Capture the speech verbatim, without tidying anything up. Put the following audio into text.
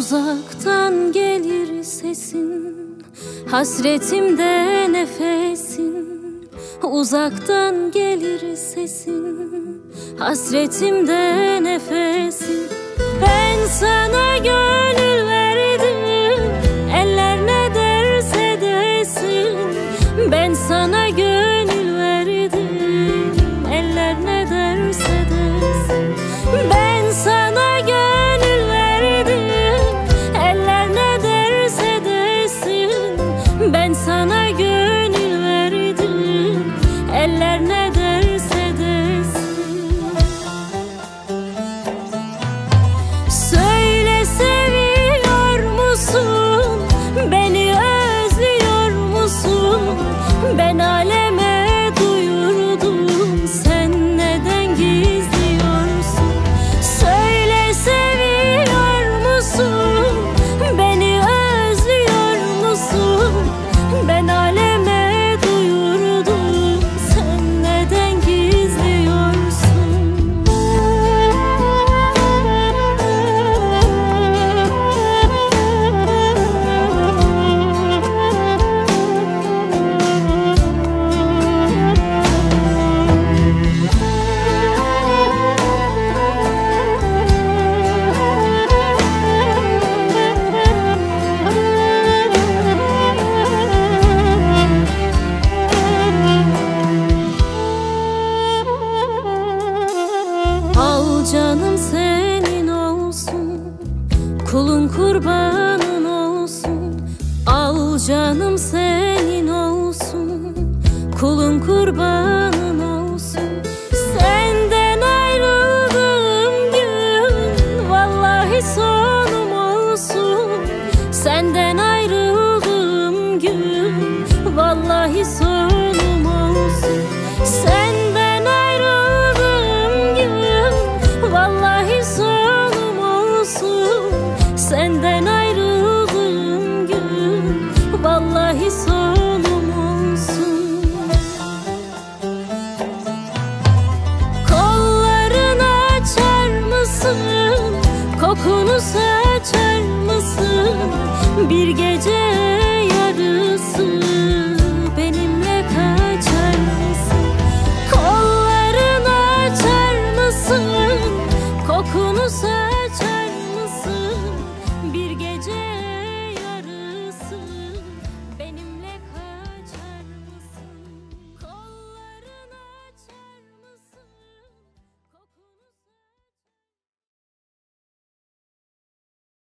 Uzaktan gelir sesin, hasretimde nefesin. Uzaktan gelir sesin, hasretimde nefesin. Ben sana gönül verdim, eller ne derse desin. Ben sana gönül verdim, eller ne derse desin. Ben sana gönül verdim, eller ne derse desin. Ben sana gönül verdim, eller ne derse desin. Söyle, seviyor musun? Beni özlüyor musun? Ben aleme duyurdum, sen neden gizliyorsun? Söyle, seviyor musun? Beni özlüyor musun? Ben aleme duyurdum, sen neden gizliyorsun? Al canım senin olsun, kulun kurbanın olsun. Al canım senin olsun, kulun kurbanın olsun. Senden ayrıldığım gün vallahi sonum olsun. Senden ayrıldığım gün vallahi sonum olsun. Senden ayrıldığım gün vallahi sonum olsun. Senden ayrıldığım gün vallahi sonum olsun. Kollarını açar mısın? Kokunu saçar mısın? Bir gece yarısı